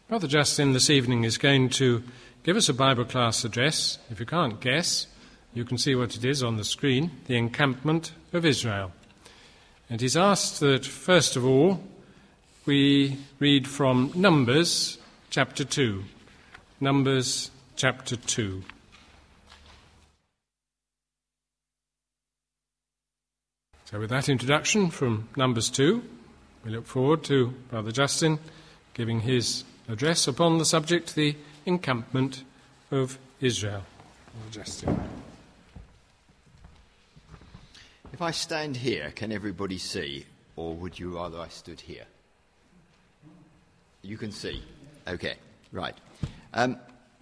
Brother Justin this evening is going to give us a Bible class address. If you can't guess, you can see what it is on the screen, the encampment of Israel. And he's asked that, first of all, we read from Numbers chapter 2. Numbers chapter 2. So with that introduction from Numbers 2, we look forward to Brother Justin giving his address upon the subject, the encampment of Israel. Brother Justin. If I stand here, can everybody see? Or would you rather I stood here? You can see. Okay, right. Well,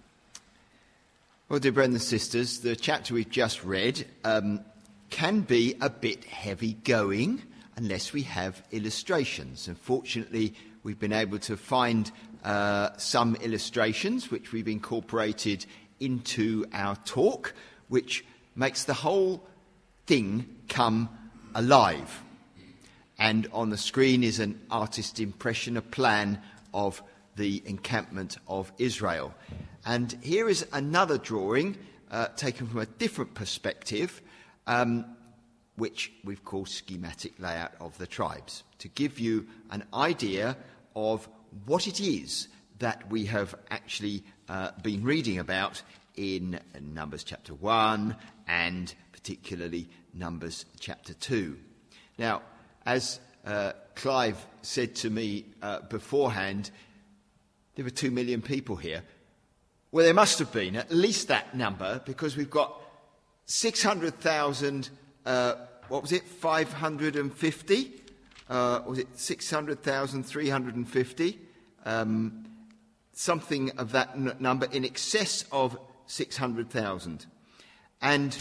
dear brothers and sisters, the chapter we've just read can be a bit heavy going unless we have illustrations. Unfortunately, we've been able to find some illustrations which we've incorporated into our talk, which makes the whole thing come alive. And on the screen is an artist's impression, a plan of the encampment of Israel. And here is another drawing taken from a different perspective, which we've called schematic layout of the tribes, to give you an idea of what it is that we have actually been reading about in Numbers chapter 1 and particularly Numbers chapter 2. Now, as Clive said to me beforehand, there were 2 million people here. Well, there must have been at least that number, because we've got 600,000, 550? Was it 600,350? Something of that number, in excess of 600,000. And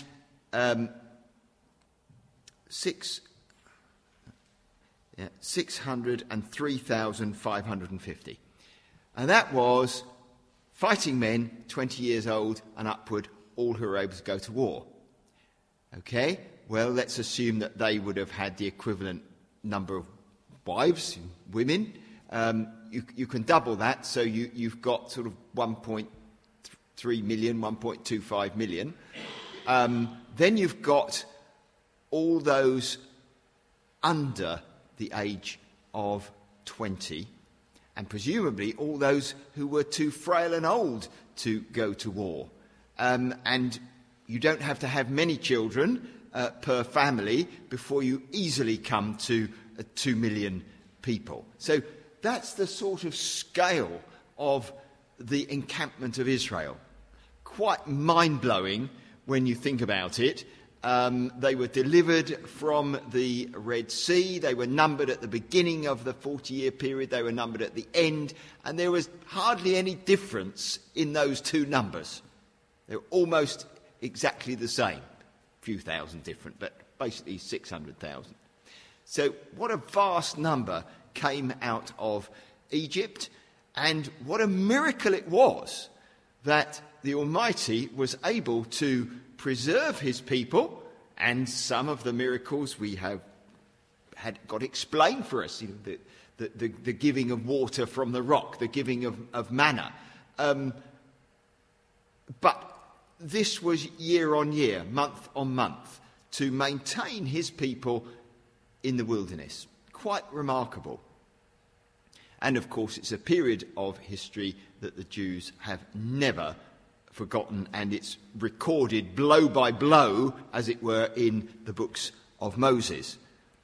603,550. And that was fighting men, 20 years old and upward, all who were able to go to war. Okay, well, let's assume that they would have had the equivalent number of wives, women. You can double that, so you've got sort of 1.3 million, 1.25 million. Then you've got all those under the age of 20, and presumably all those who were too frail and old to go to war. And you don't have to have many children per family before you easily come to 2 million people. So that's the sort of scale of the encampment of Israel. Quite mind-blowing when you think about it. They were delivered from the Red Sea. They were numbered at the beginning of the 40-year period. They were numbered at the end. And there was hardly any difference in those two numbers. They were almost exactly the same. A few thousand different, but basically 600,000. So what a vast number came out of Egypt. And what a miracle it was that the Almighty was able to preserve his people, and some of the miracles we have had got explained for us, the giving of water from the rock, the giving of manna. But this was year on year, month on month, to maintain his people in the wilderness. Quite remarkable. And of course, it's a period of history that the Jews have never forgotten, and it's recorded blow by blow, as it were, in the books of Moses.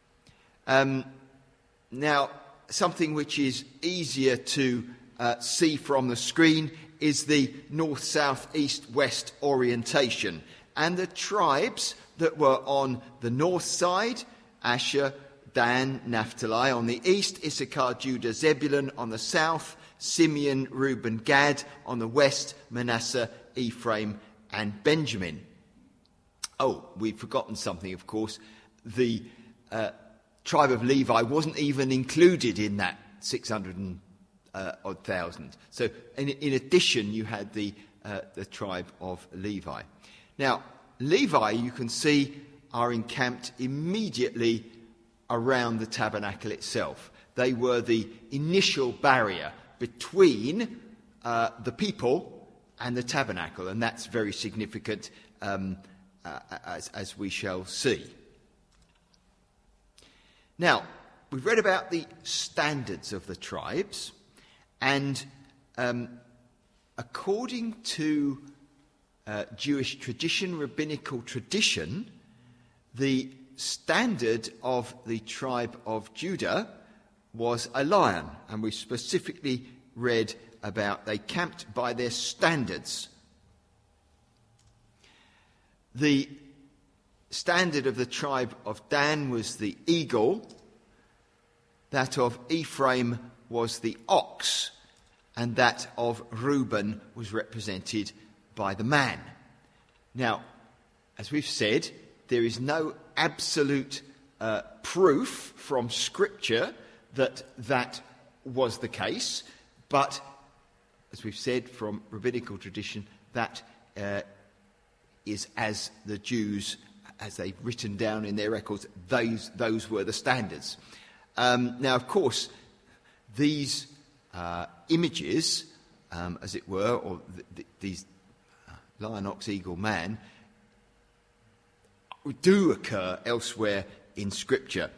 Now, something which is easier to see from the screen is the north, south, east, west orientation. And the tribes that were on the north side, Asher, Dan, Naphtali; on the east, Issachar, Judah, Zebulun; on the south, Simeon, Reuben, Gad; on the west, Manasseh, Ephraim, and Benjamin. Oh, we've forgotten something, of course. The tribe of Levi wasn't even included in that 600,000. So in addition, you had the tribe of Levi. Now, Levi, you can see, are encamped immediately around the tabernacle itself. They were the initial barrier between the people and the tabernacle, and that's very significant as we shall see. Now, we've read about the standards of the tribes, and according to Jewish tradition, rabbinical tradition, the standard of the tribe of Judah was a lion, and we specifically read about they camped by their standards. The standard of the tribe of Dan was the eagle, that of Ephraim was the ox, and that of Reuben was represented by the man. Now, as we've said, there is no absolute proof from Scripture that that was the case, but as we've said from rabbinical tradition, that is as the Jews, as they've written down in their records, those were the standards. Now, of course, these images, as it were, or these lion, ox, eagle, man, do occur elsewhere in Scripture.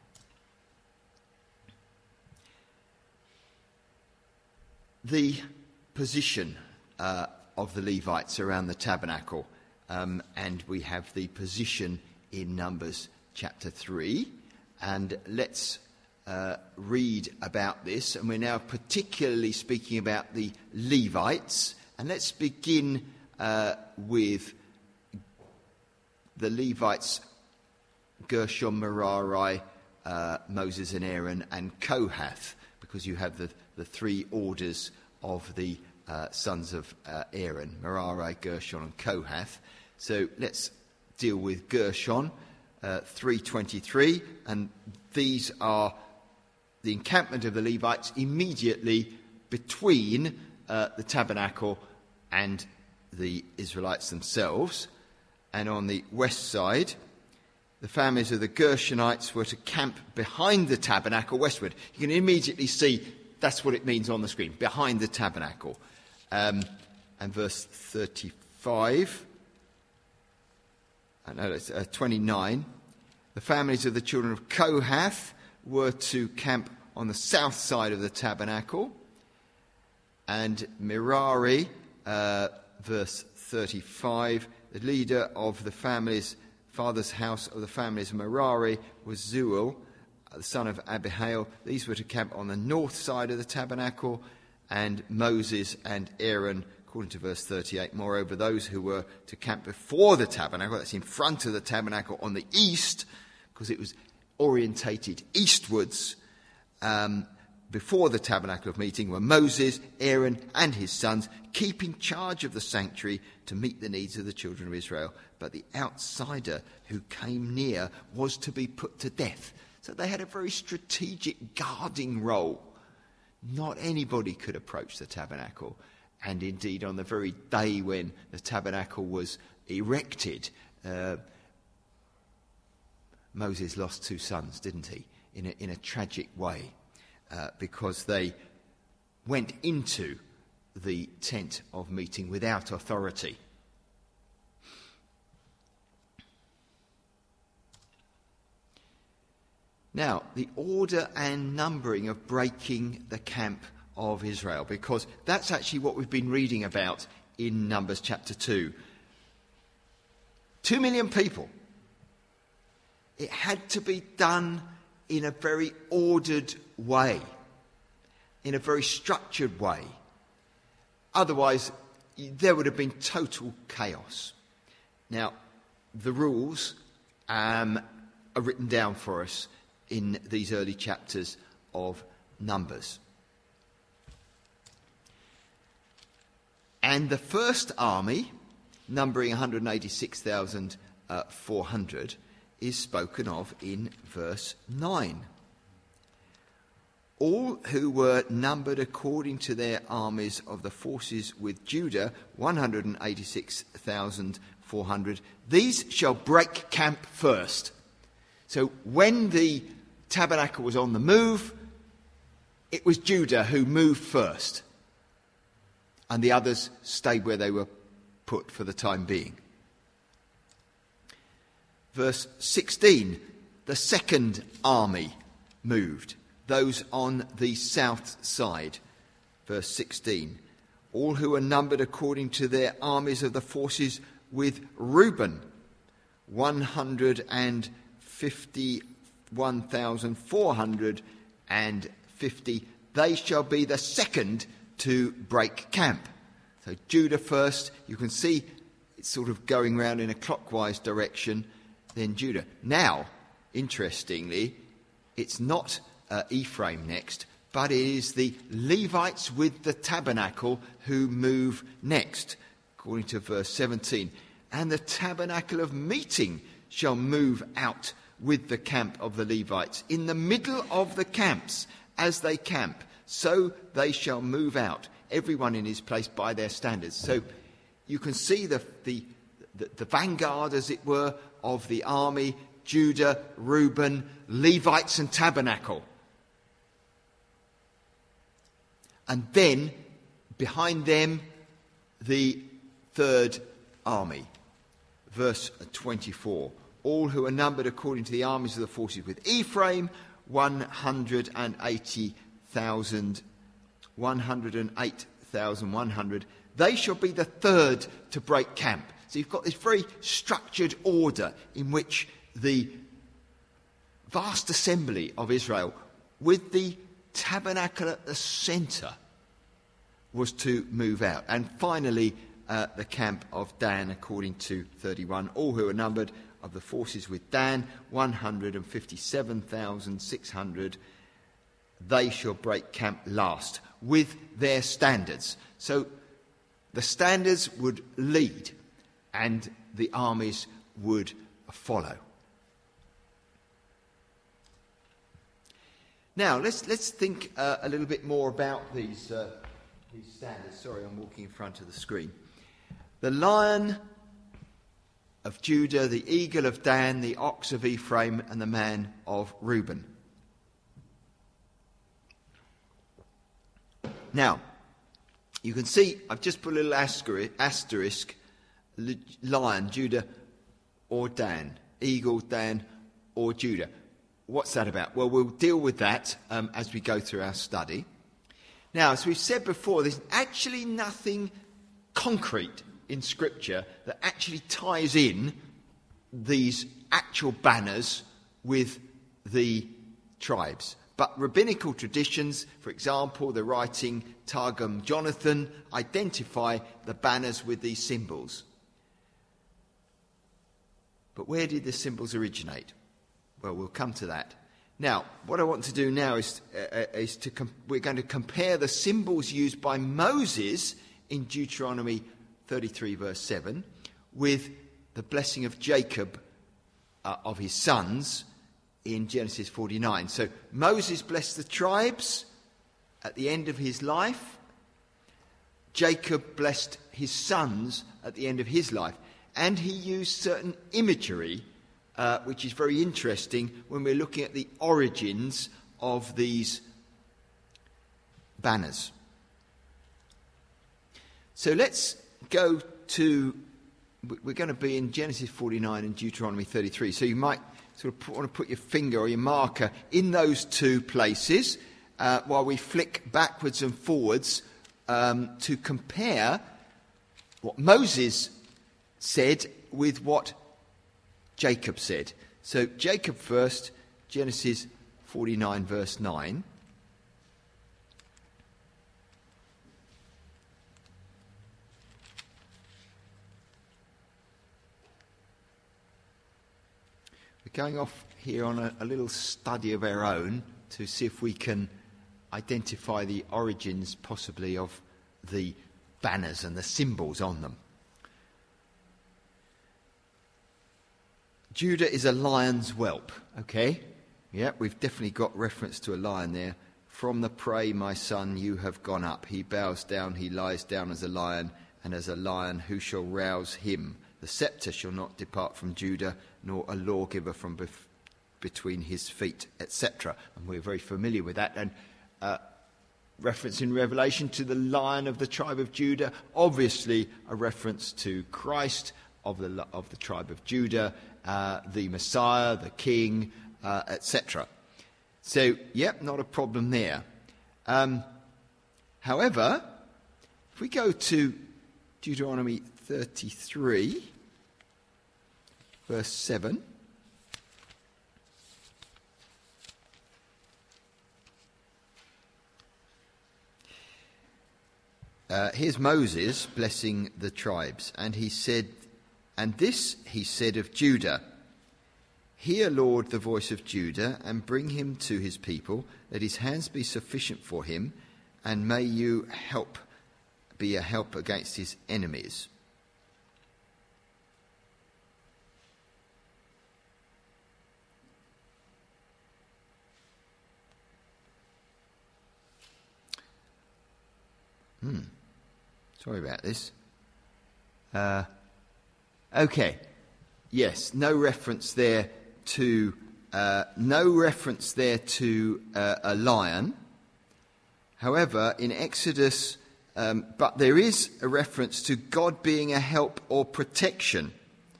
The position of the Levites around the tabernacle, and we have the position in Numbers chapter 3, and let's read about this, and we're now particularly speaking about the Levites, and let's begin with the Levites, Gershon, Merari, Moses and Aaron, and Kohath, because you have the three orders of the sons of Aaron, Merari, Gershon and Kohath. So let's deal with Gershon, 3:23, and these are the encampment of the Levites immediately between the tabernacle and the Israelites themselves. And on the west side, the families of the Gershonites were to camp behind the tabernacle westward. You can immediately see that's what it means on the screen, behind the tabernacle. And verse 35, 29, the families of the children of Kohath were to camp on the south side of the tabernacle. And Merari, verse 35, the leader of the father's house of the families of Merari was Zeuel, the son of Abihail. These were to camp on the north side of the tabernacle, and Moses and Aaron, according to verse 38. Moreover, those who were to camp before the tabernacle, that's in front of the tabernacle on the east, because it was orientated eastwards, before the tabernacle of meeting, were Moses, Aaron and his sons, keeping charge of the sanctuary to meet the needs of the children of Israel. But the outsider who came near was to be put to death. So they had a very strategic guarding role. Not anybody could approach the tabernacle. And indeed, on the very day when the tabernacle was erected, Moses lost 2 sons, didn't he? In a tragic way. Because they went into the tent of meeting without authority. Now, the order and numbering of breaking the camp of Israel, because that's actually what we've been reading about in Numbers chapter 2. 2 million people. It had to be done in a very ordered way, in a very structured way. Otherwise, there would have been total chaos. Now, the rules are written down for us in these early chapters of Numbers. And the first army, numbering 186,400, is spoken of in verse 9. All who were numbered according to their armies of the forces with Judah, 186,400, these shall break camp first. So when the tabernacle was on the move, it was Judah who moved first, and the others stayed where they were put for the time being. Verse 16, the second army moved, those on the south side. Verse 16, all who were numbered according to their armies of the forces with Reuben, 151,450, they shall be the second to break camp. So Judah first, you can see it's sort of going round in a clockwise direction, then Judah. Now, interestingly, it's not Ephraim next, but it is the Levites with the tabernacle who move next, according to verse 17. And the tabernacle of meeting shall move out with the camp of the Levites. In the middle of the camps, as they camp, so they shall move out, everyone in his place by their standards. So you can see the vanguard, as it were, of the army, Judah, Reuben, Levites and tabernacle. And then, behind them, the third army. Verse 24. All who are numbered according to the armies of the forces with Ephraim, 108,100. They shall be the third to break camp. So you've got this very structured order in which the vast assembly of Israel, with the tabernacle at the centre, was to move out. And finally, the camp of Dan, according to 31. All who are numbered of the forces with Dan, 157,600. They shall break camp last with their standards. So the standards would lead and the armies would follow. Now, let's think a little bit more about these standards. Sorry, I'm walking in front of the screen. The lion of Judah, the eagle of Dan, the ox of Ephraim, and the man of Reuben. Now, you can see I've just put a little asterisk, lion, Judah, or Dan, eagle, Dan, or Judah. What's that about? Well, we'll deal with that as we go through our study. Now, as we've said before, there's actually nothing concrete in Scripture that actually ties in these actual banners with the tribes. But rabbinical traditions, for example, the writing Targum Jonathan, identify the banners with these symbols. But where did the symbols originate? Well, we'll come to that. Now, what I want to do now is we're going to compare the symbols used by Moses in Deuteronomy 33 verse 7 with the blessing of Jacob of his sons in Genesis 49. So Moses blessed the tribes at the end of his life. Jacob blessed his sons at the end of his life. And he used certain imagery, which is very interesting when we're looking at the origins of these banners. So let's go to, we're going to be in Genesis 49 and Deuteronomy 33. So you might sort of want to put your finger or your marker in those two places while we flick backwards and forwards to compare what Moses said with what Jacob said. So Jacob first, Genesis 49 verse 9. We're going off here on a little study of our own to see if we can identify the origins possibly of the banners and the symbols on them. Judah is a lion's whelp, okay? Yeah, we've definitely got reference to a lion there. From the prey, my son, you have gone up. He bows down, he lies down as a lion, and as a lion, who shall rouse him? The scepter shall not depart from Judah, nor a lawgiver from between his feet, etc. And we're very familiar with that. And reference in Revelation to the Lion of the tribe of Judah, obviously a reference to Christ of the tribe of Judah, the Messiah, the King, etc. So, not a problem there. However, if we go to Deuteronomy 33, verse 7, here's Moses blessing the tribes, and he said, "And this he said of Judah, hear, Lord, the voice of Judah, and bring him to his people, that his hands be sufficient for him, and may you be a help against his enemies." Sorry about this. Okay. Yes, no reference there to a lion. However, in Exodus, but there is a reference to God being a help or protection.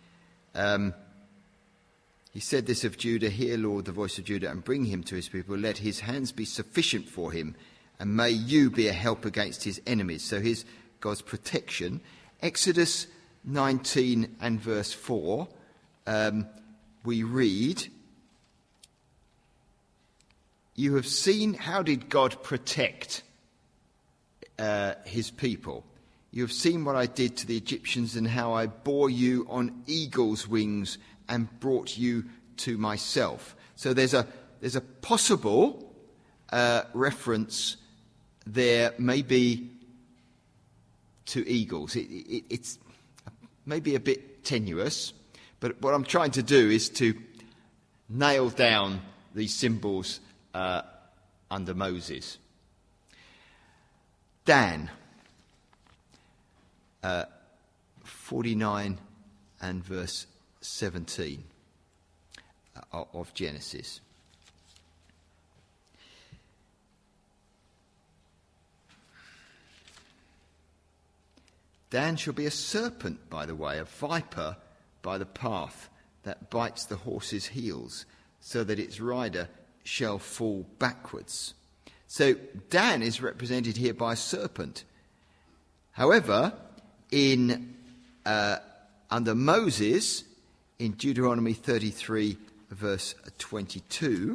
He said this of Judah, hear, Lord, the voice of Judah, and bring him to his people. Let his hands be sufficient for him, and may you be a help against his enemies. So here's God's protection. Exodus 19 and verse 4, we read, "You have seen how did God protect his people. You have seen what I did to the Egyptians and how I bore you on eagle's wings and brought you to myself." So there's a possible reference there, maybe to eagles. It's maybe a bit tenuous, but what I'm trying to do is to nail down these symbols under Moses. Dan, 49 and verse 17 of Genesis. Dan shall be a serpent by the way, a viper by the path that bites the horse's heels, so that its rider shall fall backwards. So Dan is represented here by a serpent. However, under Moses, in Deuteronomy 33, verse 22,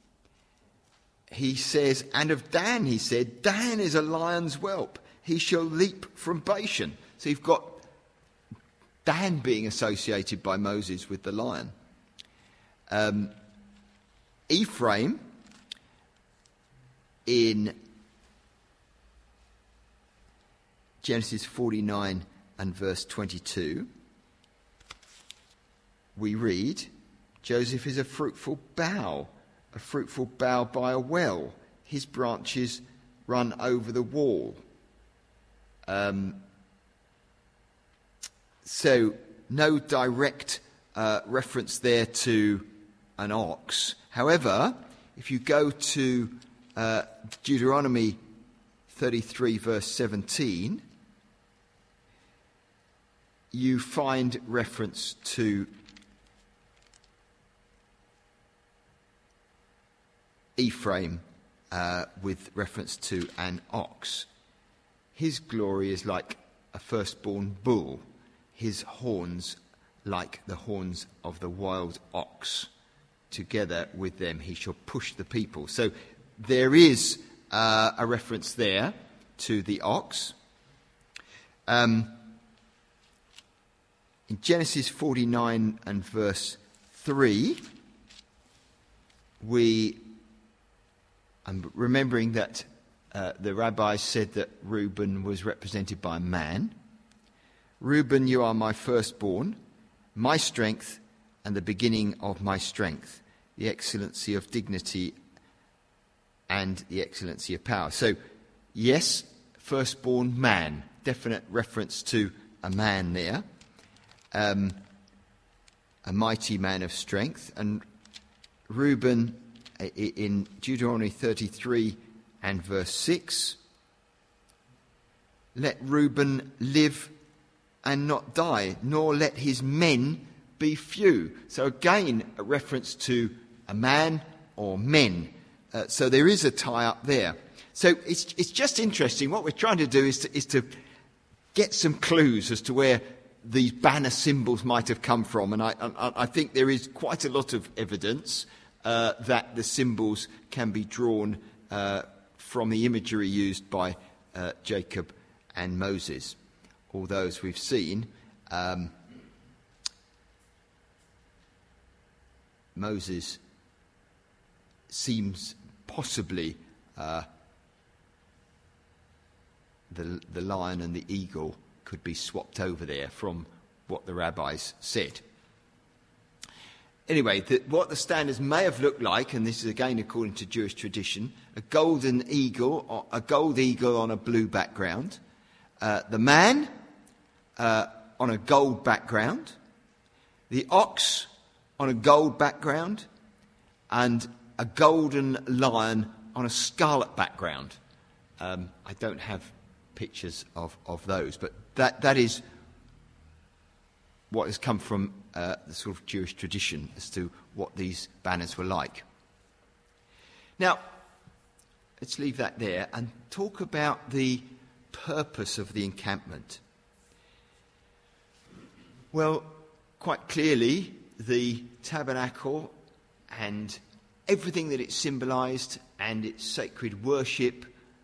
he says, "And of Dan," he said, "Dan is a lion's whelp. He shall leap from Bashan." So you've got Dan being associated by Moses with the lion. Ephraim, in Genesis 49 and verse 22, we read, "Joseph is a fruitful bough by a well. His branches run over the wall." So no direct reference there to an ox. However, if you go to Deuteronomy 33 verse 17, you find reference to Ephraim with reference to an ox. His glory is like a firstborn bull, his horns like the horns of the wild ox. Together with them he shall push the people. So there is a reference there to the ox. In Genesis 49 and verse 3, I'm remembering that the rabbis said that Reuben was represented by a man. "Reuben, you are my firstborn, my strength and the beginning of my strength, the excellency of dignity and the excellency of power." So, yes, firstborn man, definite reference to a man there, a mighty man of strength. And Reuben, in Deuteronomy 33 and verse 6. Let Reuben live and not die, nor let his men be few. So again, a reference to a man or men. So there is a tie-up there. So it's just interesting. What we're trying to do is to get some clues as to where these banner symbols might have come from. And I think there is quite a lot of evidence that the symbols can be drawn from the imagery used by Jacob and Moses. Although, as we've seen, Moses seems possibly the lion and the eagle could be swapped over there from what the rabbis said. Anyway, what the standards may have looked like, and this is again according to Jewish tradition, a golden eagle, a gold eagle on a blue background, the man on a gold background, the ox on a gold background, and a golden lion on a scarlet background. I don't have pictures of those, but that is what has come from the sort of Jewish tradition as to what these banners were like. Now, let's leave that there and talk about the purpose of the encampment. Well, quite clearly, the tabernacle and everything that it symbolised and its sacred worship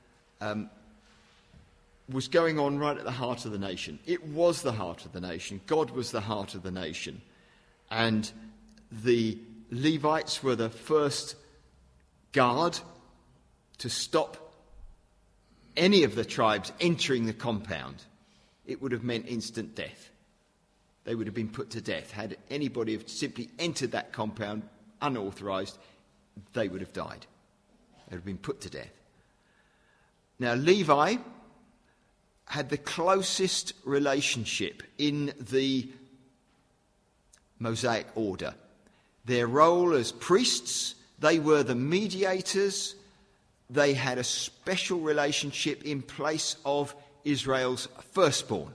was going on right at the heart of the nation. It was the heart of the nation. God was the heart of the nation. And the Levites were the first guard to stop any of the tribes entering the compound. It would have meant instant death. They would have been put to death. Had anybody have simply entered that compound unauthorised, they would have died. They would have been put to death. Now, Levi had the closest relationship in the Mosaic order. Their role as priests, they were the mediators. They had a special relationship in place of Israel's firstborn.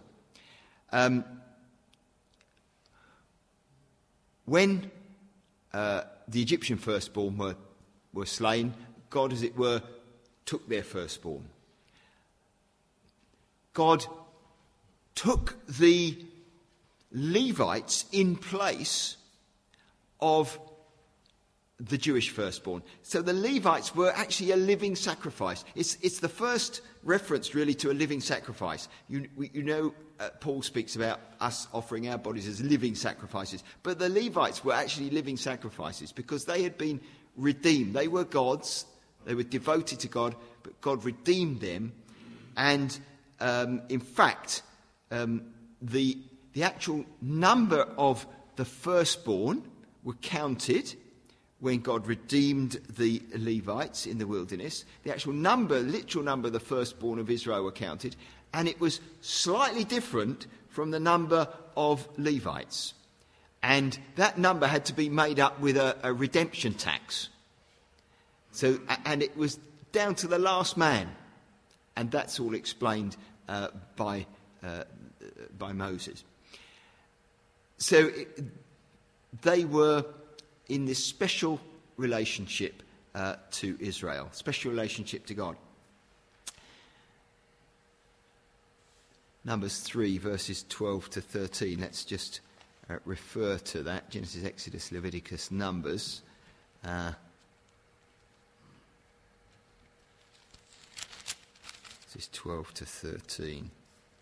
When the Egyptian firstborn were slain, God, as it were, took their firstborn. God took the Levites in place of the Jewish firstborn. So the Levites were actually a living sacrifice. It's the first reference really to a living sacrifice. Paul speaks about us offering our bodies as living sacrifices. But the Levites were actually living sacrifices because they had been redeemed. They were God's. They were devoted to God, but God redeemed them. And in fact, the actual number of the firstborn were counted when God redeemed the Levites in the wilderness. The actual number, literal number of the firstborn of Israel were counted, and it was slightly different from the number of Levites. And that number had to be made up with a redemption tax. So, and it was down to the last man, and that's all explained by Moses. So they were in this special relationship to Israel, special relationship to God. Numbers 3, verses 12 to 13. Let's just refer to that. Genesis, Exodus, Leviticus, Numbers. This is 12 to 13.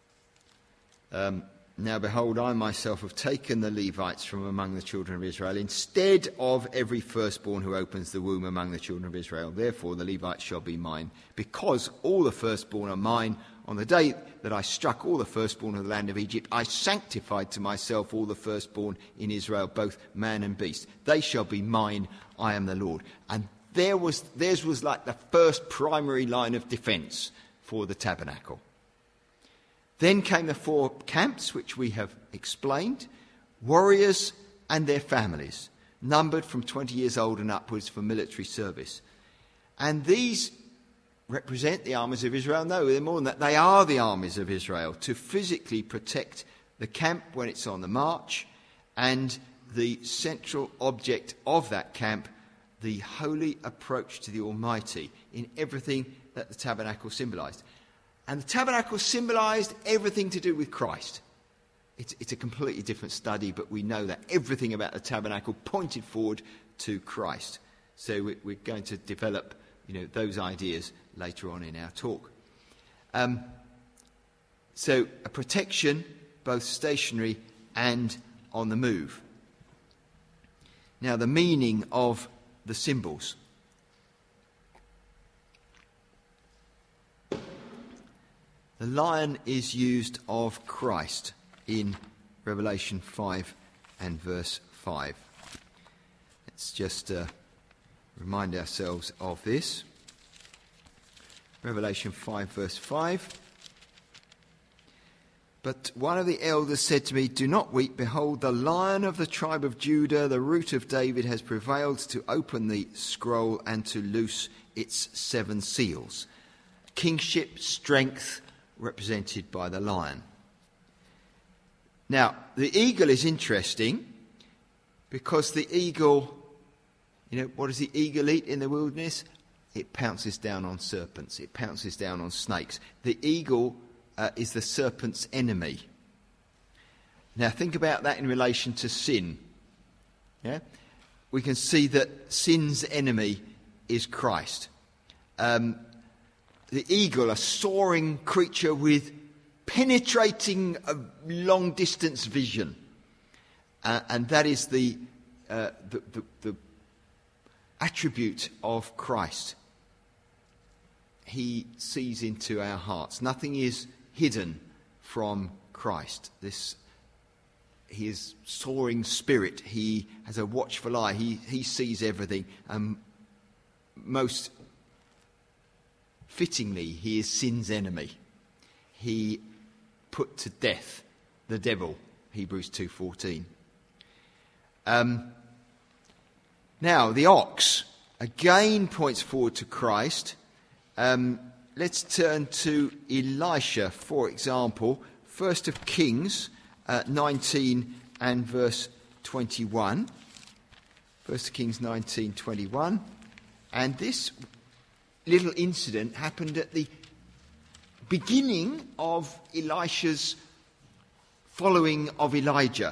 Now behold, I myself have taken the Levites from among the children of Israel, instead of every firstborn who opens the womb among the children of Israel. Therefore the Levites shall be mine, because all the firstborn are mine. On the day that I struck all the firstborn of the land of Egypt, I sanctified to myself all the firstborn in Israel, both man and beast. They shall be mine, I am the Lord. And theirs was like the first primary line of defence for the tabernacle. Then came the 4 camps, which we have explained, warriors and their families, numbered from 20 years old and upwards for military service. And these represent the armies of Israel. No, they're more than that. They are the armies of Israel, to physically protect the camp when it's on the march, and the central object of that camp, the holy approach to the Almighty in everything that the tabernacle symbolised. And the tabernacle symbolised everything to do with Christ. It's a completely different study, but we know that everything about the tabernacle pointed forward to Christ. So we're going to develop, those ideas later on in our talk. So a protection, both stationary and on the move. Now, the meaning of the symbols. The lion is used of Christ in Revelation 5 and verse 5. Let's just remind ourselves of this. Revelation 5 verse 5. But one of the elders said to me, "Do not weep. Behold, the Lion of the tribe of Judah, the Root of David, has prevailed to open the scroll and to loose its 7 seals." Kingship, strength, represented by the lion. Now, the eagle is interesting because the eagle, what does the eagle eat in the wilderness? It pounces down on serpents. It pounces down on snakes. The eagle is the serpent's enemy. Now think about that in relation to sin. Yeah? We can see that sin's enemy is Christ. The eagle, a soaring creature with penetrating long-distance vision. And that is the attribute of Christ. He sees into our hearts. Nothing is hidden from Christ. He is soaring spirit. He has a watchful eye. He sees everything. Most fittingly, he is sin's enemy. He put to death the devil, Hebrews 2:14. Now, the ox again points forward to Christ. Let's turn to Elisha, for example, 1 Kings 19 and verse 21. 1 Kings 19:21. And this little incident happened at the beginning of Elisha's following of Elijah.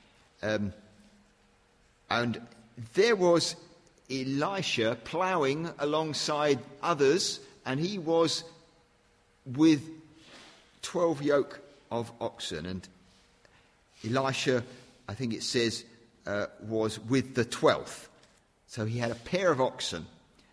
And there was Elisha ploughing alongside others, and he was with 12 yoke of oxen. And Elisha, I think it says, was with the 12th. So he had a pair of oxen.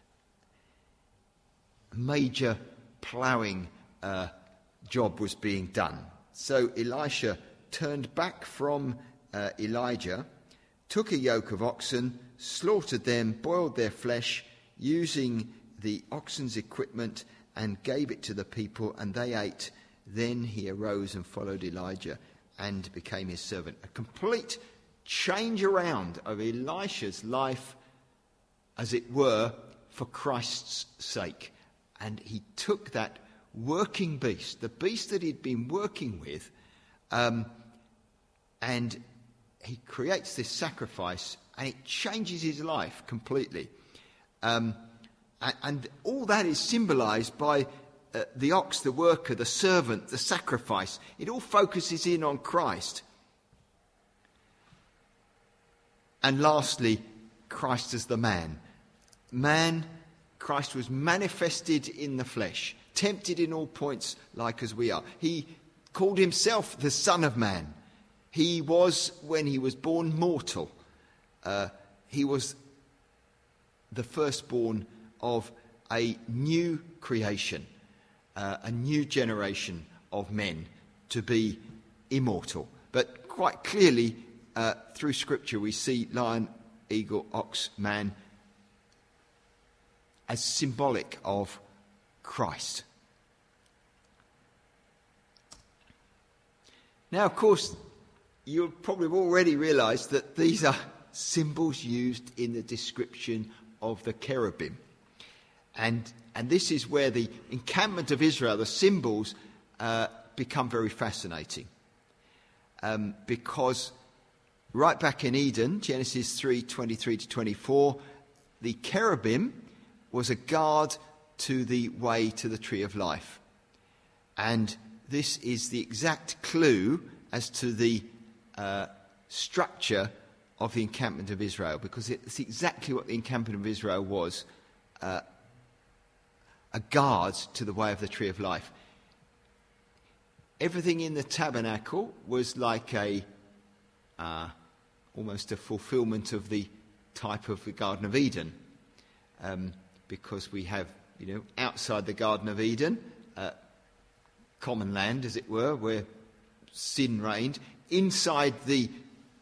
A major ploughing job was being done. So Elisha turned back from Elijah, took a yoke of oxen, slaughtered them, boiled their flesh, using the oxen's equipment, and gave it to the people, and they ate. Then he arose and followed Elijah and became his servant. A complete change around of Elisha's life, as it were, for Christ's sake. And he took that working beast, the beast that he'd been working with, and he creates this sacrifice, and it changes his life completely. And all that is symbolised by the ox, the worker, the servant, the sacrifice. It all focuses in on Christ. And lastly, Christ as the man. Christ was manifested in the flesh, tempted in all points like as we are. He called himself the Son of Man. He was, when he was born, mortal. He was the firstborn of a new creation, a new generation of men to be immortal. But quite clearly, through Scripture, we see lion, eagle, ox, man as symbolic of Christ. Now, of course, you'll probably have already realised that these are symbols used in the description of the cherubim. And And this is where the encampment of Israel, the symbols, become very fascinating. Because right back in Eden, Genesis 3:23 to 24, the cherubim was a guard to the way to the tree of life. And this is the exact clue as to the structure of the encampment of Israel, because it's exactly what the encampment of Israel was, a guard to the way of the tree of life. Everything in the tabernacle was like almost a fulfillment of the type of the Garden of Eden, because we have, outside the Garden of Eden, common land, as it were, where sin reigned. Inside the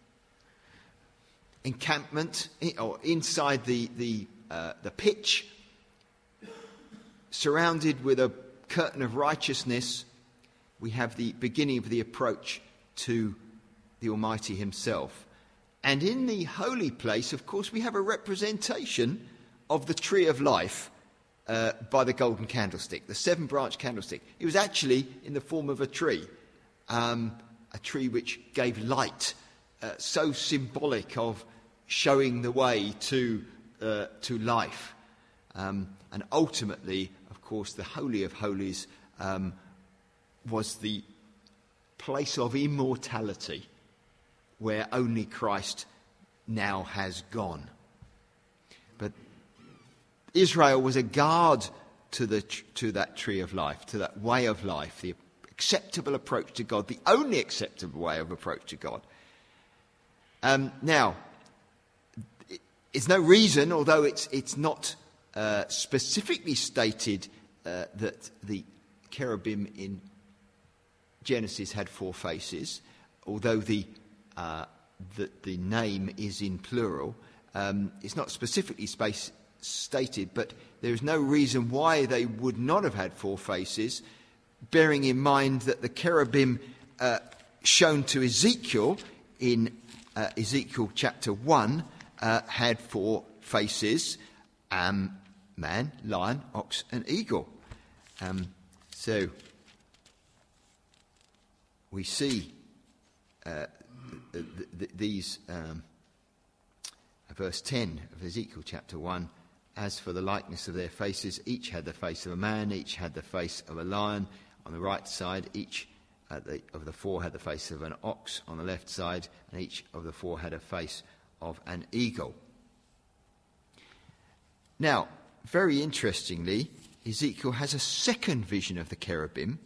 encampment, or inside the pitch, surrounded with a curtain of righteousness, we have the beginning of the approach to the Almighty himself. And in the holy place, of course, we have a representation of the tree of life by the golden candlestick, the 7-branch candlestick. It was actually in the form of a tree which gave light, so symbolic of showing the way to life. And ultimately, of course, the Holy of Holies was the place of immortality, where only Christ now has gone. But Israel was a guard to that tree of life, to that way of life, the acceptable approach to God, the only acceptable way of approach to God. Now, it's no reason, although it's not specifically stated that the cherubim in Genesis had 4 faces, although the name is in plural. It's not specifically stated, but there is no reason why they would not have had 4 faces, bearing in mind that the cherubim shown to Ezekiel in Ezekiel chapter 1 had 4 faces: man, lion, ox and eagle. So we see these, verse 10 of Ezekiel chapter 1, as for the likeness of their faces, each had the face of a man, each had the face of a lion on the right side, each of the 4 had the face of an ox on the left side, and each of the 4 had a face of an eagle. Now, very interestingly, Ezekiel has a second vision of the cherubim.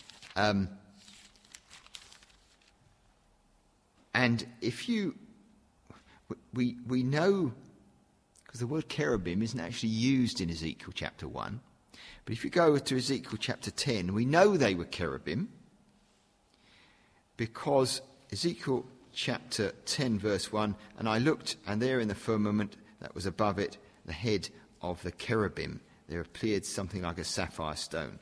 And we know, because the word cherubim isn't actually used in Ezekiel chapter 1, but if you go to Ezekiel chapter 10, we know they were cherubim, because Ezekiel chapter 10 verse 1, and I looked, and there in the firmament that was above it, the head of the cherubim, there appeared something like a sapphire stone.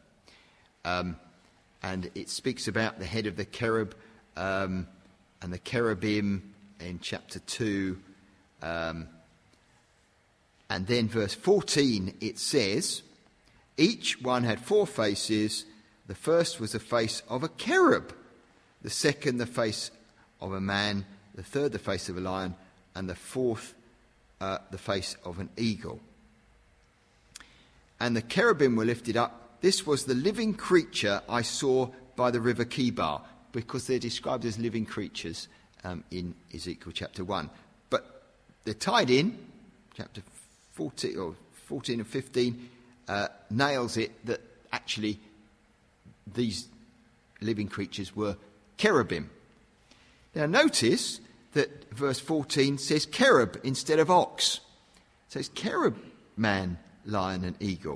And it speaks about the head of the cherub, and the cherubim in chapter 2. And then verse 14, it says, each one had 4 faces. The first was the face of a cherub, the second the face of a man, the third the face of a lion, and the fourth the face of an eagle. And the cherubim were lifted up. This was the living creature I saw by the river Chebar, because they're described as living creatures in Ezekiel chapter 1. But they're tied in. Chapter 14 and 15 nails it that actually these living creatures were cherubim. Now notice that verse 14 says cherub instead of ox. So it's cherub, man, lion and eagle.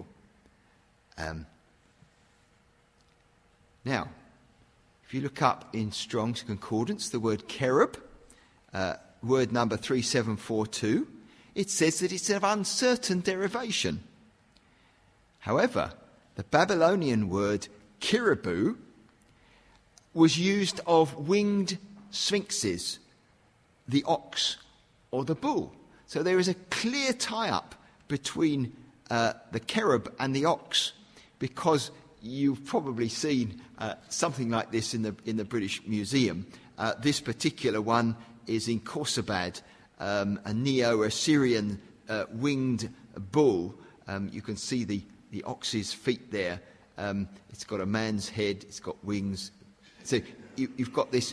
Now, if you look up in Strong's Concordance, the word cherub, word number 3742, it says that it's of uncertain derivation. However, the Babylonian word kiribu was used of winged sphinxes, the ox or the bull. So there is a clear tie-up between the cherub and the ox, because you've probably seen something like this in the British Museum. This particular one is in Khorsabad, a Neo-Assyrian winged bull. You can see the ox's feet there. It's got a man's head, it's got wings. So you've got this,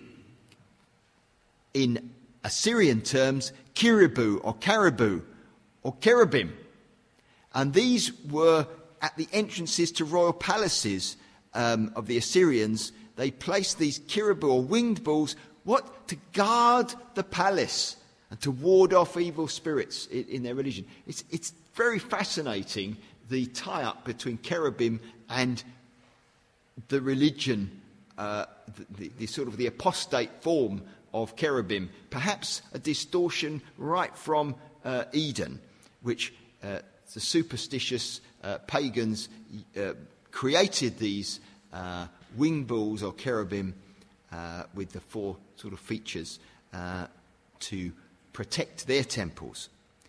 in Assyrian terms, kiribu or caribou or cherubim. And these were at the entrances to royal palaces of the Assyrians. They placed these kiribu or winged bulls, to guard the palace and to ward off evil spirits in their religion. It's very fascinating, the tie-up between cherubim and the religion, the sort of the apostate form of cherubim. Perhaps a distortion right from Eden, which the superstitious pagans created these winged bulls or cherubim with the four sort of features to protect their temples.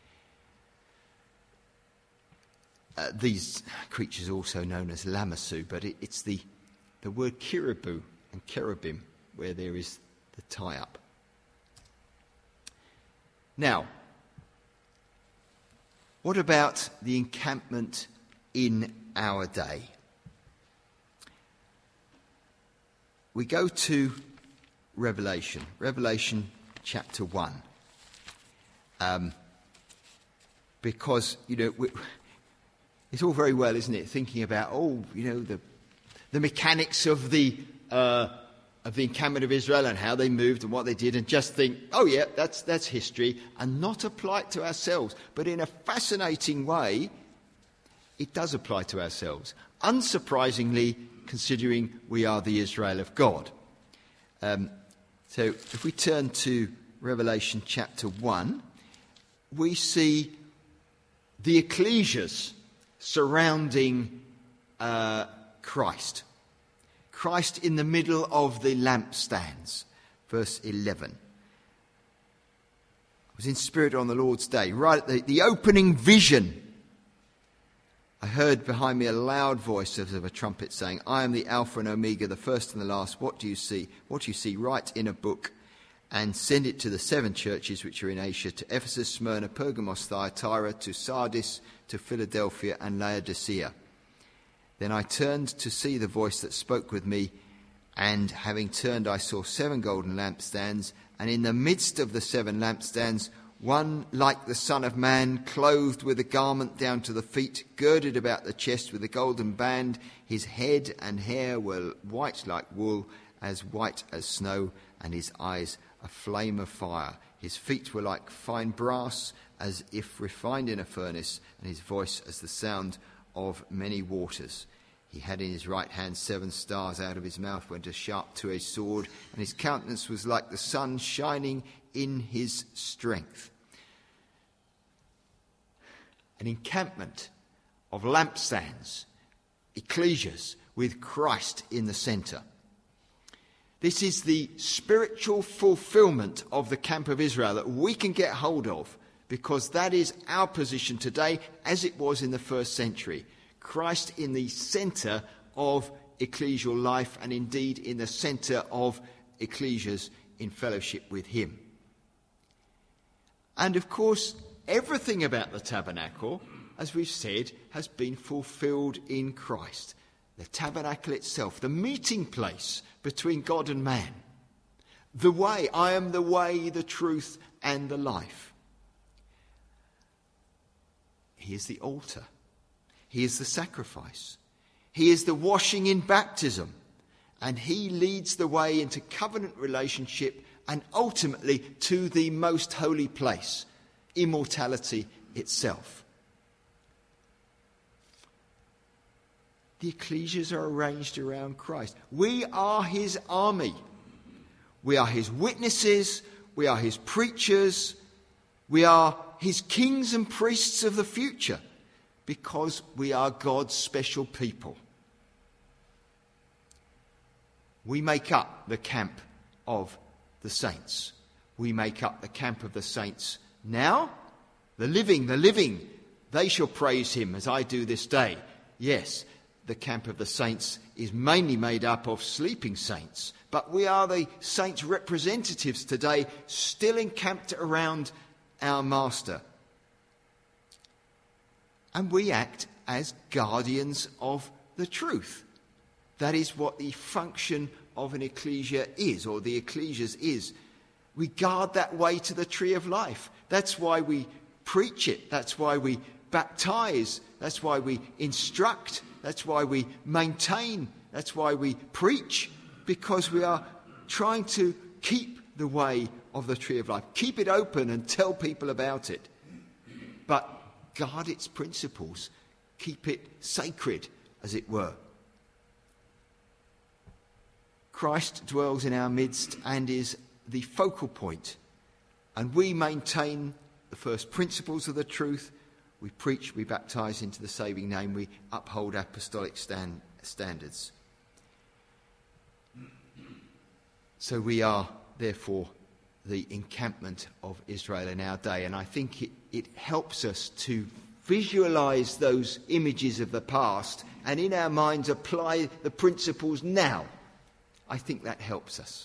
These creatures are also known as Lamassu, but it's the word kiribu and cherubim where there is the tie-up. Now, what about the encampment in our day? We go to Revelation chapter 1. Because, it's all very well, isn't it, thinking about, the mechanics of the encampment of Israel and how they moved and what they did, and just think, that's history, and not apply it to ourselves. But in a fascinating way, it does apply to ourselves. Unsurprisingly, considering we are the Israel of God. So if we turn to Revelation chapter 1, we see the ecclesias surrounding Christ. Christ in the middle of the lampstands. Verse 11. I was in spirit on the Lord's day, right at the opening vision. I heard behind me a loud voice as of a trumpet saying, I am the Alpha and Omega, the first and the last. What do you see? What you see, write in a book and send it to the 7 churches which are in Asia, to Ephesus, Smyrna, Pergamos, Thyatira, to Sardis, to Philadelphia and Laodicea. Then I turned to see the voice that spoke with me, and having turned I saw 7 golden lampstands, and in the midst of the 7 lampstands one like the Son of Man, clothed with a garment down to the feet, girded about the chest with a golden band. His head and hair were white like wool, as white as snow, and his eyes a flame of fire. His feet were like fine brass, as if refined in a furnace, and his voice as the sound of many waters. He had in his right hand 7 stars. Out of his mouth went a sharp 2-edged sword, and his countenance was like the sun shining in his strength. An encampment of lampstands, ecclesias, with Christ in the centre. This is the spiritual fulfilment of the camp of Israel that we can get hold of, because that is our position today as it was in the first century. Christ in the centre of ecclesial life, and indeed in the centre of ecclesias in fellowship with him. And of course, everything about the tabernacle, as we've said, has been fulfilled in Christ. The tabernacle itself, the meeting place between God and man. The way, I am the way, the truth, and the life. He is the altar. He is the sacrifice. He is the washing in baptism. And he leads the way into covenant relationship and ultimately to the most holy place, immortality itself. The ecclesias are arranged around Christ. We are his army. We are his witnesses. We are his preachers. We are his kings and priests of the future, because we are God's special people. We make up the camp of the saints. We make up the camp of the saints now, the living They shall praise him as I do this day. Yes, the camp of the saints is mainly made up of sleeping saints, but we are the saints' representatives today, still encamped around our Master. And we act as guardians of the truth. That is what the function of an ecclesia is, or the ecclesias is. We guard that way to the tree of life. That's why we preach it. That's why we baptize. That's why we instruct. That's why we maintain. That's why we preach, because we are trying to keep the way of the tree of life. Keep it open and tell people about it. But guard its principles. Keep it sacred, as it were. Christ dwells in our midst and is the focal point. And we maintain the first principles of the truth. We preach, we baptize into the saving name. We uphold apostolic standards. So we are, therefore, the encampment of Israel in our day. And I think it helps us to visualize those images of the past and in our minds apply the principles now. I think that helps us.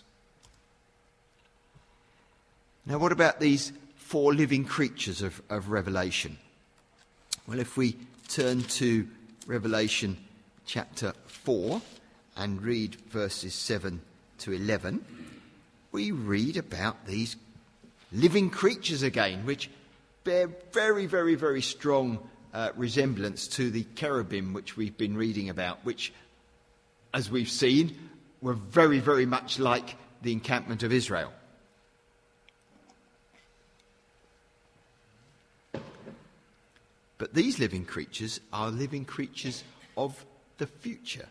Now, what about these 4 living creatures of Revelation? Well, if we turn to Revelation chapter 4 and read verses 7 to 11, we read about these living creatures again, which bear very, very, very strong resemblance to the cherubim which we've been reading about, which, as we've seen, were very, very much like the encampment of Israel. But these living creatures are living creatures of the future.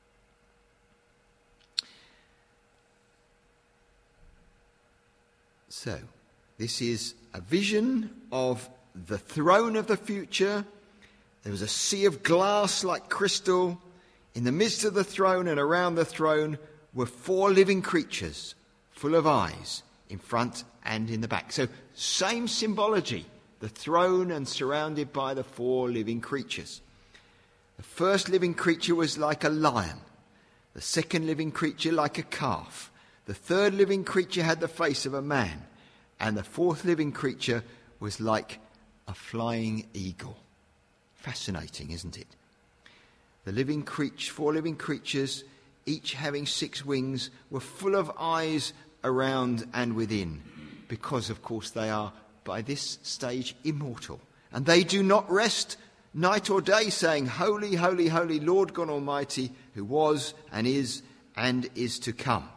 So, this is a vision of the throne of the future. There was a sea of glass like crystal. In the midst of the throne and around the throne were 4 living creatures, full of eyes, in front and in the back. So, same symbology. The throne and surrounded by the 4 living creatures. The first living creature was like a lion. The second living creature like a calf. The third living creature had the face of a man. And the 4th living creature was like a flying eagle. Fascinating, isn't it? The 4 living creatures, each having 6 wings, were full of eyes around and within. Because, of course, they are by this stage immortal. And they do not rest night or day, saying, Holy, holy, holy, Lord God Almighty, who was and is to come.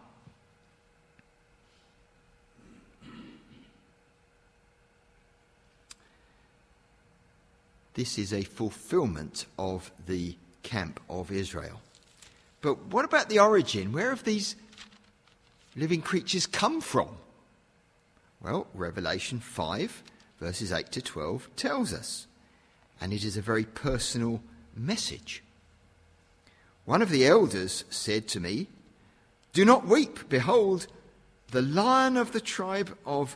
This is a fulfillment of the camp of Israel. But what about the origin? Where have these living creatures come from? Well, Revelation 5, verses 8 to 12 tells us. And it is a very personal message. One of the elders said to me, Do not weep. Behold, the Lion of the tribe of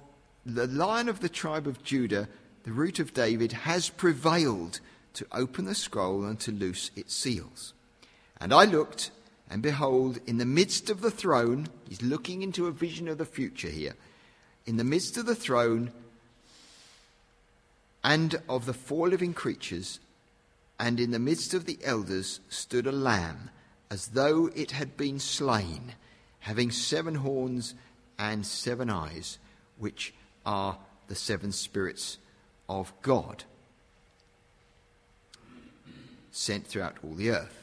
Judah, the root of David, has prevailed to open the scroll and to loose its seals. And I looked, and behold, in the midst of the throne, he's looking into a vision of the future here, in the midst of the throne and of the 4 living creatures, and in the midst of the elders stood a lamb, as though it had been slain, having 7 horns and 7 eyes, which are the 7 spirits of God, sent throughout all the earth.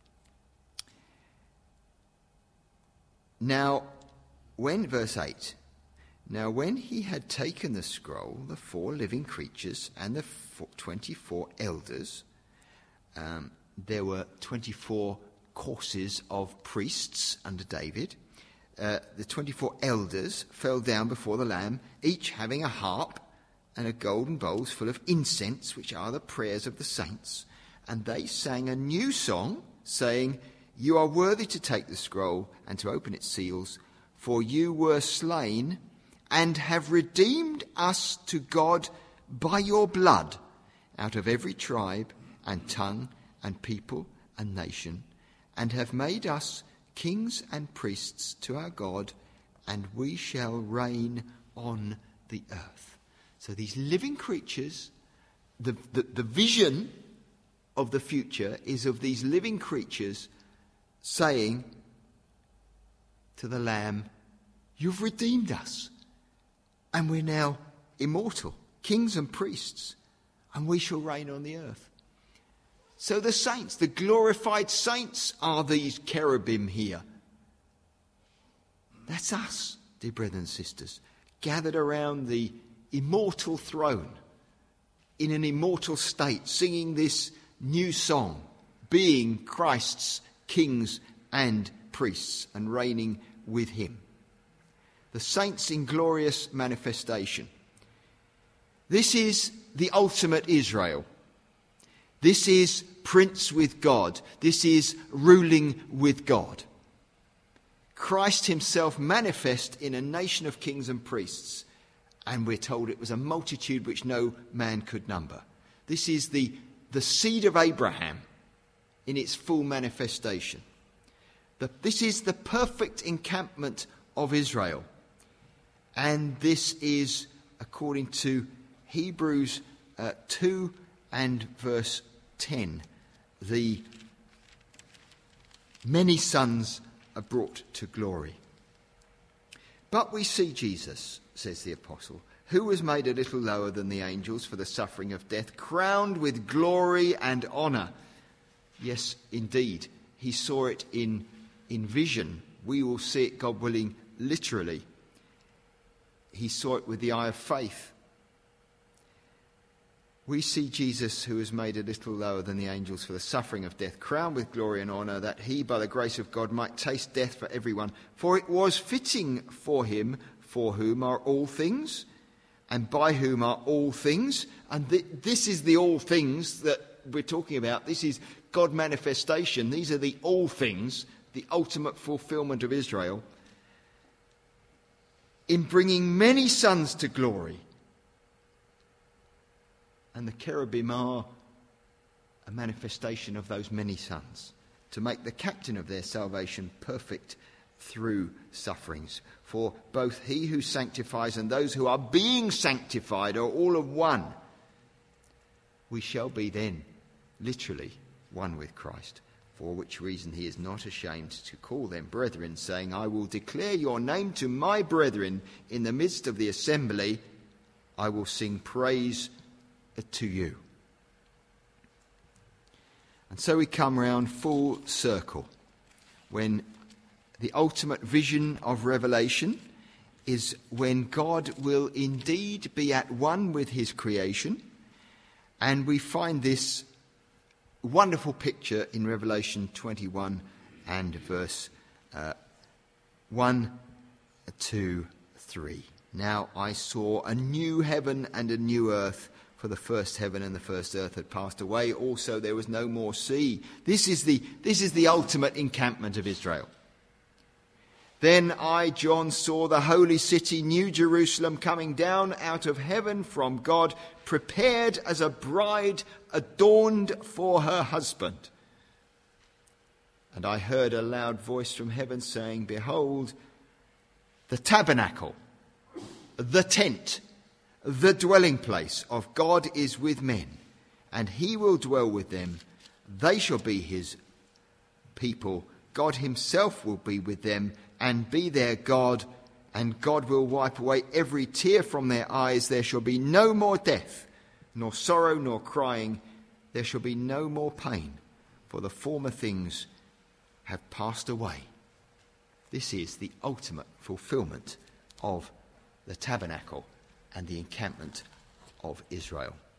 Now, verse 8, Now when he had taken the scroll, the 4 living creatures and the 24 elders, there were 24 courses of priests under David. The 24 elders fell down before the Lamb, each having a harp and a golden bowls full of incense, which are the prayers of the saints. And they sang a new song, saying, You are worthy to take the scroll and to open its seals, for you were slain and have redeemed us to God by your blood out of every tribe and tongue and people and nation, and have made us kings and priests to our God, and we shall reign on the earth. So these living creatures, the vision of the future is of these living creatures saying to the Lamb, you've redeemed us, and we're now immortal, kings and priests, and we shall reign on the earth. So the saints, the glorified saints, are these cherubim here. That's us, dear brothers and sisters, gathered around the immortal throne in an immortal state, singing this new song, being Christ's kings and priests and reigning with him. The saints in glorious manifestation. This is the ultimate Israel. This is prince with God. This is ruling with God. Christ himself manifest in a nation of kings and priests, and we're told it was a multitude which no man could number. This is the seed of Abraham in its full manifestation. This is the perfect encampment of Israel. And this is, according to Hebrews 2 and verse 10, the many sons are brought to glory. But we see Jesus, says the apostle, who was made a little lower than the angels for the suffering of death, crowned with glory and honour. Yes, indeed, he saw it in vision. We will see it, God willing, literally. He saw it with the eye of faith. We see Jesus, who was made a little lower than the angels for the suffering of death, crowned with glory and honour, that he, by the grace of God, might taste death for everyone. For it was fitting for him, for whom are all things, and by whom are all things. And this is the all things that we're talking about. This is God manifestation. These are the all things, the ultimate fulfilment of Israel, in bringing many sons to glory. And the cherubim are a manifestation of those many sons, to make the captain of their salvation perfect through sufferings. For both he who sanctifies and those who are being sanctified are all of one. We shall be then, literally, one with Christ, for which reason he is not ashamed to call them brethren, saying, I will declare your name to my brethren in the midst of the assembly. I will sing praise to you. And so we come round full circle when the ultimate vision of Revelation is when God will indeed be at one with his creation, and we find this wonderful picture in Revelation 21 and verse 1, 2, 3. Now I saw a new heaven and a new earth, for the first heaven and the first earth had passed away. Also there was no more sea. This is the ultimate encampment of Israel. Then I, John, saw the holy city, New Jerusalem, coming down out of heaven from God, prepared as a bride adorned for her husband. And I heard a loud voice from heaven saying, Behold, the tabernacle, the tent, the dwelling place of God is with men, and he will dwell with them. They shall be his people. God himself will be with them and be their God, and God will wipe away every tear from their eyes. There shall be no more death, nor sorrow, nor crying. There shall be no more pain, for the former things have passed away. This is the ultimate fulfillment of the tabernacle and the encampment of Israel.